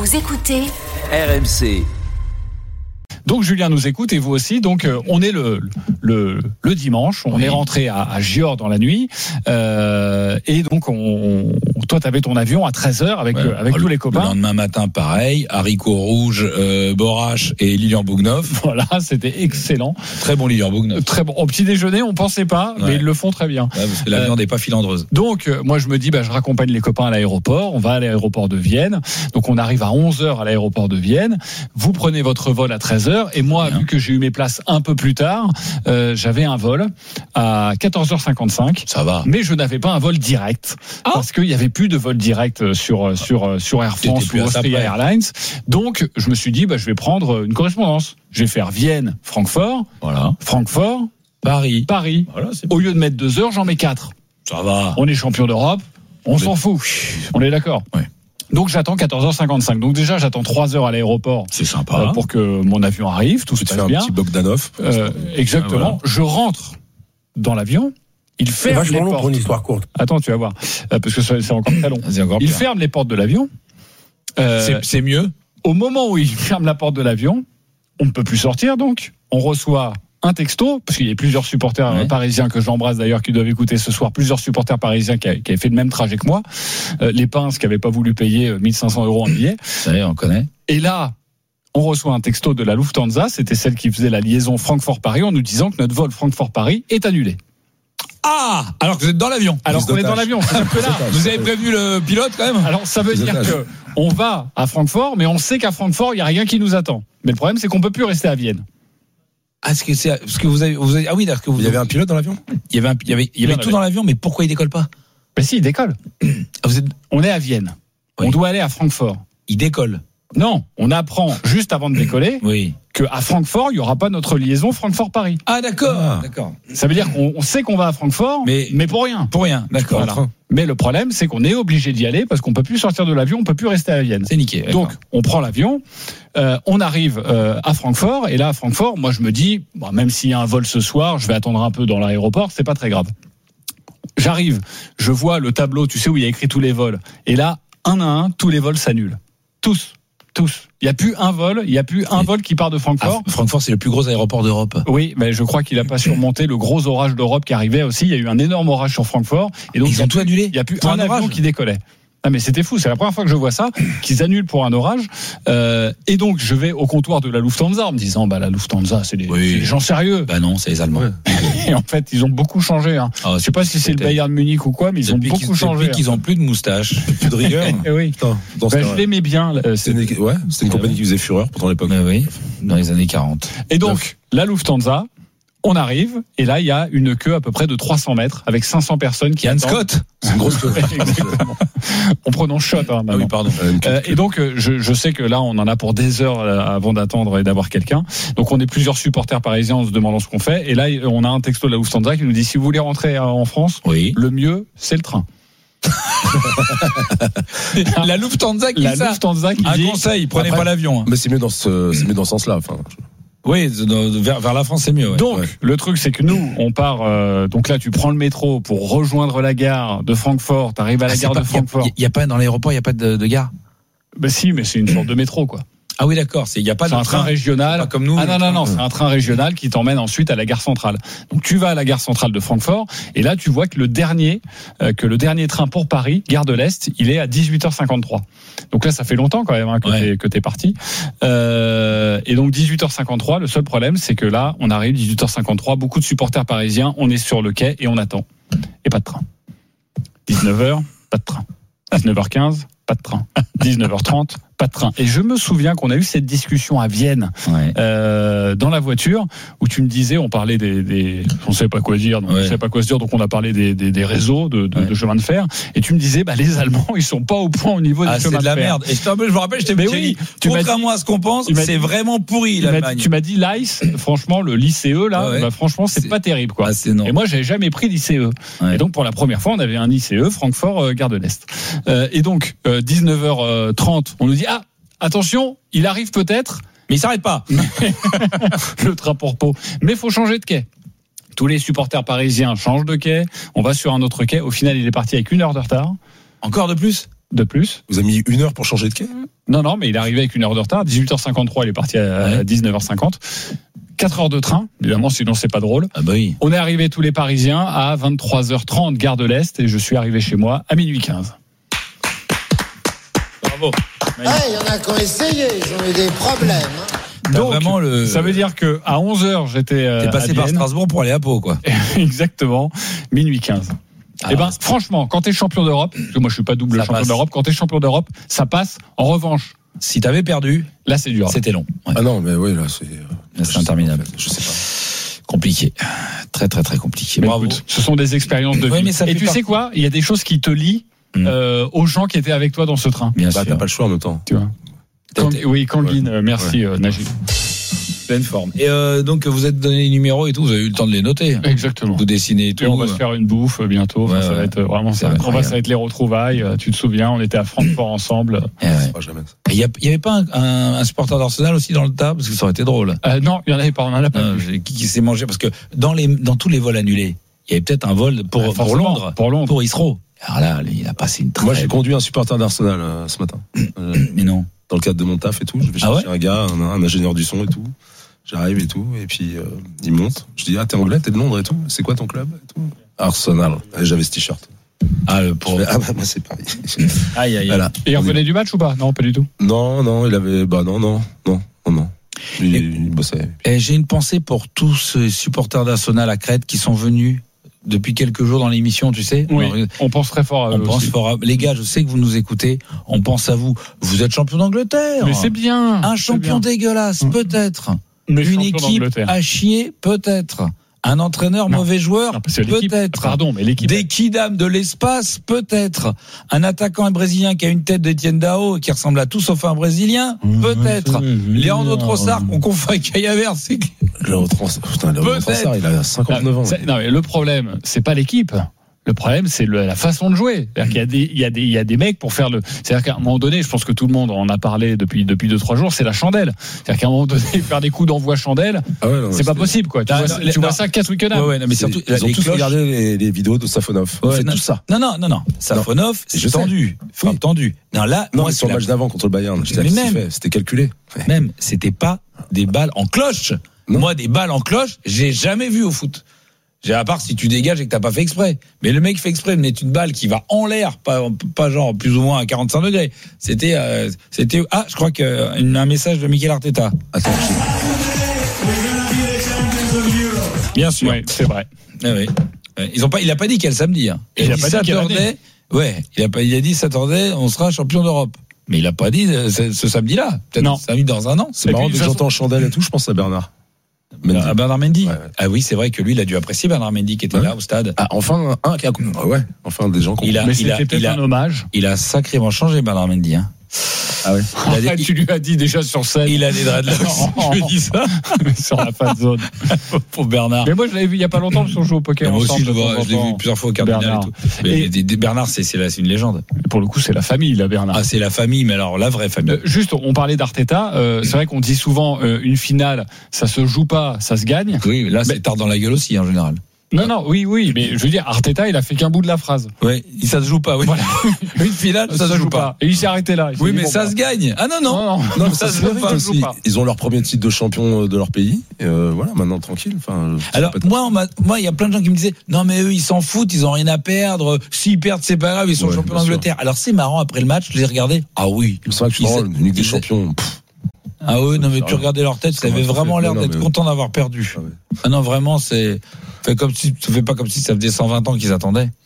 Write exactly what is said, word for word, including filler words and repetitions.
Vous écoutez R M C. Donc Julien nous écoute et vous aussi. Donc euh, on est le le, le dimanche, on oui. est rentré à, à Gior dans la nuit euh, et donc on, on toi t'avais ton avion à treize heures avec ouais. euh, avec le, tous les copains. Le lendemain matin pareil, haricots rouges, euh, Borache et Lilian Bougnoff. Voilà, c'était excellent. Très bon Lilian Bougnoff. Très bon. Au petit déjeuner, on pensait pas, ouais. mais ils le font très bien. Ouais, parce que la viande n'est euh, pas filandreuse. Donc euh, moi je me dis bah je raccompagne les copains à l'aéroport, on va à l'aéroport de Vienne. Donc on arrive à onze heures à l'aéroport de Vienne. Vous prenez votre vol à treize heures et moi bien. Vu que j'ai eu mes places un peu plus tard, euh, j'avais un vol à quatorze heures cinquante-cinq. Ça va. Mais je n'avais pas un vol direct ah. parce qu'il y avait plus de vol direct sur sur sur Air France ou Austria Airlines. Donc je me suis dit bah je vais prendre une correspondance. Je vais faire Vienne, Francfort, voilà. Francfort, Paris, Paris. Voilà, au lieu de mettre deux heures, j'en mets quatre. Ça va. On est champion d'Europe, on s'en fout. On est d'accord. Ouais. Donc j'attends quatorze heures cinquante-cinq. Donc déjà j'attends trois heures à l'aéroport. C'est sympa. Euh, pour que mon avion arrive, tout se passe bien. Un petit Bogdanov. Euh, exactement. Ah, voilà. Je rentre dans l'avion. Il ferme les portes. Long pour une histoire courte. Attends, tu vas voir, euh, parce que c'est encore très long. Encore il ferme les portes de l'avion. Euh, c'est, c'est mieux. Au moment où il ferme la porte de l'avion, on ne peut plus sortir. Donc on reçoit un texto, parce qu'il y a plusieurs supporters ouais. parisiens que j'embrasse d'ailleurs qui doivent écouter ce soir, plusieurs supporters parisiens qui, a, qui avaient fait le même trajet que moi, euh, les Pinces qui n'avaient pas voulu payer mille cinq cents euros en billet. Ça y est, on connaît. Et là, on reçoit un texto de la Lufthansa, c'était celle qui faisait la liaison Francfort-Paris, en nous disant que notre vol Francfort-Paris est annulé. Ah, alors que vous êtes dans l'avion. Alors qu'on est dans l'avion. C'est que là, vous avez prévenu le pilote quand même. Alors ça veut dire que on va à Francfort, mais on sait qu'à Francfort il y a rien qui nous attend. Mais le problème c'est qu'on peut plus rester à Vienne. Ah, est-ce que c'est, parce que vous avez, vous avez, ah oui, d'accord. Il y avait un pilote dans l'avion. Il y avait, un, il y avait, il y avait tout dans l'avion, mais pourquoi il décolle pas? Ben si, il décolle. Vous êtes... On est à Vienne. Oui. On doit aller à Francfort. Il décolle. Non, on apprend juste avant de décoller. Oui. Que à Francfort, il y aura pas notre liaison Francfort-Paris. Ah d'accord, ah. d'accord. Ça veut dire qu'on on sait qu'on va à Francfort, mais mais pour rien. Pour rien, d'accord. Voilà. Mais le problème, c'est qu'on est obligé d'y aller parce qu'on peut plus sortir de l'avion, on peut plus rester à Vienne. C'est niqué. D'accord. Donc, on prend l'avion, euh, on arrive euh, à Francfort, et là à Francfort, moi je me dis, bon, même s'il y a un vol ce soir, je vais attendre un peu dans l'aéroport, c'est pas très grave. J'arrive, je vois le tableau, tu sais où il y a écrit tous les vols, et là, un à un, tous les vols s'annulent, tous. Tous. Il n'y a plus un vol, il n'y a plus un vol qui part de Francfort. Ah, Francfort, c'est le plus gros aéroport d'Europe. Oui, mais je crois qu'il n'a pas surmonté le gros orage d'Europe qui arrivait aussi. Il y a eu un énorme orage sur Francfort. Et donc, ils ont tout annulé. Il n'y a plus un, un avion qui décollait. Ah mais c'était fou, c'est la première fois que je vois ça, qu'ils annulent pour un orage. Euh, et donc je vais au comptoir de la Lufthansa en me disant bah la Lufthansa c'est des, oui. c'est des gens sérieux. Bah non, c'est les Allemands. Et en fait ils ont beaucoup changé. Hein. Oh, je sais pas si c'est le Bayern de Munich ou quoi, mais ils ont beaucoup qu'ils, changé. Depuis qu'ils ont plus de moustache, plus de rigueur. Oui. Putain, bah, je l'aimais bien. Euh, c'est une, ouais, c'était une compagnie qui faisait fureur pendant l'époque. Bah oui, dans les années quarante. Et donc Neuf. La Lufthansa. On arrive, et là, il y a une queue à peu près de trois cents mètres, avec cinq cents personnes qui Yann attendent. Scott. C'est une grosse queue. Exactement. On prononce shot, hein, ah oui, pardon. Euh, et donc, je, je sais que là, on en a pour des heures avant d'attendre et d'avoir quelqu'un. Donc, on est plusieurs supporters parisiens en se demandant ce qu'on fait. Et là, on a un texto de la Lufthansa qui nous dit, si vous voulez rentrer en France, oui. le mieux, c'est le train. La Lufthansa qui la ça. Lufthansa qui un dit, conseil, prenez après, pas l'avion. Hein. Mais c'est mieux dans ce, c'est mieux dans ce sens-là. Enfin. Oui, vers, vers la France c'est mieux. Ouais. Donc ouais. le truc c'est que nous on part. Euh, donc là tu prends le métro pour rejoindre la gare de Francfort. T'arrives à la ah, gare pas, de Francfort. Il y, y a pas dans l'aéroport, il y a pas de, de gare. Ben si, mais c'est une sorte de métro quoi. Ah oui d'accord, c'est il y a pas c'est de un train, train régional pas comme nous. Ah non non non, c'est un train régional qui t'emmène ensuite à la gare centrale. Donc tu vas à la gare centrale de Francfort et là tu vois que le dernier euh, que le dernier train pour Paris, gare de l'Est, il est à dix-huit heures cinquante-trois. Donc là ça fait longtemps quand même hein, que ouais. t'es que t'es parti. Euh, et donc dix-huit heures cinquante-trois, le seul problème c'est que là on arrive dix-huit heures cinquante-trois, beaucoup de supporters parisiens, on est sur le quai et on attend et pas de train. dix-neuf heures, pas de train. dix-neuf heures quinze, pas de train. dix-neuf heures trente, pas de train. Et je me souviens qu'on a eu cette discussion à Vienne, ouais. euh, dans la voiture, où tu me disais, on parlait des, des on savait pas quoi dire, donc ouais. on savait pas quoi se dire, donc on a parlé des, des, des réseaux de, de, ouais. de chemin de fer, et tu me disais, bah les Allemands, ils sont pas au point au niveau ah, des chemins de fer. C'est de la merde. Et je, je me rappelle, je t'ai dit, contrairement à ce qu'on pense, c'est vraiment pourri l'Allemagne. Tu m'as dit l'I C E, franchement, le l'I C E là, ouais, ouais. bah franchement, c'est, c'est pas terrible quoi. Ah, c'est non. Et moi, j'avais jamais pris l'I C E. Ouais. Et donc pour la première fois, on avait un I C E, Francfort, euh, gare de l'Est. Euh, et donc euh, dix-neuf heures trente, on nous dit ah. Attention, il arrive peut-être, mais il s'arrête pas. Le train pour Pau. Mais il faut changer de quai. Tous les supporters parisiens changent de quai. On va sur un autre quai. Au final, il est parti avec une heure de retard. Encore de plus ? De plus. Vous avez mis une heure pour changer de quai ? Non, non, mais il est arrivé avec une heure de retard. dix-huit heures cinquante-trois, il est parti à Ouais. dix-neuf heures cinquante. quatre heures de train, évidemment, sinon c'est pas drôle. Ah bah oui. On est arrivé tous les Parisiens à vingt-trois heures trente, gare de l'Est, et je suis arrivé chez moi à minuit quinze. Bravo. Il hey, y en a qui ont essayé, ils ont eu des problèmes. Hein. Donc, vraiment le... ça veut dire que à onze heures, j'étais euh, T'es passé à par Vienne. Strasbourg pour aller à Pau, quoi. Exactement, minuit quinze. Ah, Eh ben, franchement, quand t'es champion d'Europe, parce que moi je suis pas double Ça champion passe. d'Europe, quand t'es champion d'Europe, ça passe. En revanche, si t'avais perdu, là c'est dur. c'était long. Ouais. Ah non, mais oui, là, c'est. Là, c'est interminable. Je sais pas. Compliqué. Très, très, très compliqué. Mais Bravo. écoute, ce sont des expériences de Oui, vie. mais ça Et fait tu partie. sais quoi? Il y a des choses qui te lient Mm. euh, aux gens qui étaient avec toi dans ce train. Bien Bah, sûr. t'as pas le choix en même temps. Tu vois. T'as Kang- été- oui, Kangin, euh, merci euh, Najib. Pleine forme. Et euh, donc, vous êtes donné les numéros et tout, vous avez eu le temps de les noter. Exactement. Vous dessinez et tout. Et on va se faire une bouffe euh, bientôt. Enfin, Ouais, ça ouais. va être euh, vraiment C'est ça. On va, incroyable. ça va être les retrouvailles. Euh, Tu te souviens, on était à Francfort ensemble. Eh ouais. Pas jamais. Il y, a- il y avait pas un, un, un supporter d'Arsenal aussi dans le tas, parce que ça aurait été drôle. Euh, non, il y en avait pas. On en a pas. Euh, vu. qui qui s'est mangé, parce que dans les dans tous les vols annulés, il y avait peut-être un vol pour, Ouais, pour forcément, Londres, Pour Londres. pour Heathrow. Alors là, il a passé une très. Moi, j'ai conduit un supporter d'Arsenal euh, ce matin. Euh, Mais non. dans le cadre de mon taf et tout. Je vais Ah chercher ouais un gars, un, un ingénieur du son et tout. J'arrive et tout. Et puis, euh, il monte. Je dis, ah, t'es anglais, t'es de Londres et tout. C'est quoi ton club et tout. Arsenal. Et j'avais ce t-shirt. Ah, le Je pour. fais, ah, bah, moi, c'est Paris. Aïe, aïe, aïe. Voilà. Et il revenait du match ou pas? Non, pas du tout. Non, non, il avait, bah, non, non, non, non, non. Il, Et- il bossait. Et j'ai une pensée pour tous ces supporters d'Arsenal à Crète qui sont venus depuis quelques jours dans l'émission, tu sais. Oui. Alors, On pense très fort à on eux pense aussi. fort à... Les gars, je sais que vous nous écoutez. On pense à vous. Vous êtes champion d'Angleterre. Mais c'est bien. Un c'est champion bien. dégueulasse, Mmh. peut-être. Mais Une champion équipe d'Angleterre. à chier, peut-être. Un entraîneur Non. mauvais joueur, Non, parce que l'équipe- peut-être. Pardon, mais l'équipe. Des kidams de l'espace, peut-être. Un attaquant brésilien qui a une tête d'Etienne Dao et qui ressemble à tout sauf un brésilien, peut-être. Leandro Trossard, qu'on confond avec Kaya Vert, c'est clair. Léo Trossard, putain, Léo Peut-être. Trossard, il a cinquante-neuf ans. C'est- Non, mais le problème, c'est pas l'équipe. Le problème, c'est le- la façon de jouer. C'est-à-dire qu'il y a des, il y a des, il y a des mecs pour faire le. C'est-à-dire qu'à un moment donné, je pense que tout le monde en a parlé depuis depuis deux trois jours. C'est la chandelle. C'est-à-dire qu'à un moment donné, faire des coups d'envoi chandelle, Ah ouais, non, c'est pas c'était- possible, quoi. Tu Non, vois, non, ça- les- tu vois non. ça qu'à Twickenham. Ouais, ouais, non, mais C'est- surtout, ils ont les tous cloches- regardé les, les vidéos de Safonov. Ouais, C'est non, tout ça. Non, non, non, non. Safonov, Je c'est sais. tendu. Frappe Oui. tendue. Non, là, Non, moi, mais c'est sur le la- match d'avant contre le Bayern, j'étais Mais à même. fait, c'était calculé. Ouais. même, c'était pas des balles en cloche. Non. Moi, des balles en cloche, j'ai jamais vu au foot. J'ai à part si tu dégages et que t'as pas fait exprès. Mais le mec fait exprès de mettre une balle qui va en l'air, pas, pas genre plus ou moins à quarante-cinq degrés. C'était, euh, c'était, ah, je crois que une- un message de Mikel Arteta. Attends, Bien sûr. Ouais, c'est vrai. Ah oui. Ouais. Ils ont pas, il a pas dit quel samedi. Hein. Il, Il a a dit pas dit quelle Saturday. année. Ouais. Il a pas, il a dit Saturday, on sera champion d'Europe. Mais il a pas dit euh, ce, ce samedi-là. Peut-être Non. samedi dans un an. c'est Et marrant, puis, dès de que toute j'entends Chandelle et tout, je pense à Bernard. Mendy. À Bernard Mendy. Ouais, ouais. Ah oui, c'est vrai que lui, il a dû apprécier Bernard Mendy qui était Ouais. là au stade. Ah, enfin, un qui a. ah ouais, enfin, des gens qui ont. Il a, Mais il a, c'était peut-être il a, un hommage. il a sacrément changé Bernard Mendy. Hein. Ah ouais. Il a des- Ah, tu lui as dit déjà sur scène. Il a des dreadlocks. Non. Je dis ça. sur la fan zone. Pour Bernard. Mais moi, je l'avais vu il y a pas longtemps, parce qu'on joue au poker Mais moi ensemble. aussi, je, le de vois, temps en je l'ai vu temps. plusieurs fois au Cardinal Bernard. et tout. Mais Et- des- des- Bernard, c'est, c'est, la- c'est une légende. Pour le coup, c'est la famille, là, Bernard. Ah, c'est la famille, mais alors la vraie famille. Euh, juste, on parlait d'Arteta. Euh, c'est vrai qu'on dit souvent euh, une finale, ça se joue pas, ça se gagne. Oui, là, c'est Mais- tard dans la gueule aussi, en général. Non, non, oui, oui, mais je veux dire, Arteta, il a fait qu'un bout de la phrase. Oui, ça se joue pas, oui. Voilà. Une finale, ça, se joue pas. Et il s'est arrêté là. Il s'est Oui, dit, mais bon, ça bah, se gagne. Ah non, non. Non, non, Non, mais ça ça, se se joue fait pas aussi. aussi. Ils ont leur premier titre de champion de leur pays. Et euh, voilà, maintenant tranquille. Enfin, c'est Alors, pas- moi, on m'a- moi, il y a plein de gens qui me disaient, non, mais eux, ils s'en foutent, ils ont rien à perdre. S'ils perdent, c'est pas grave, ils sont Ouais, champions bien sûr. d'Angleterre. Alors, c'est marrant, après le match, je les regardais. Ah oui. c'est vrai que je Ils- suis drôle, une Ligue des ils- champions. pff, Ah oui, non, mais C'est tu vrai. regardais leur tête, ça Comment avait ça vraiment fait l'air Non, d'être mais- content d'avoir perdu. ah ouais. Ah non, vraiment, c'est, fait comme si, ça fait pas comme si ça faisait cent vingt ans qu'ils attendaient.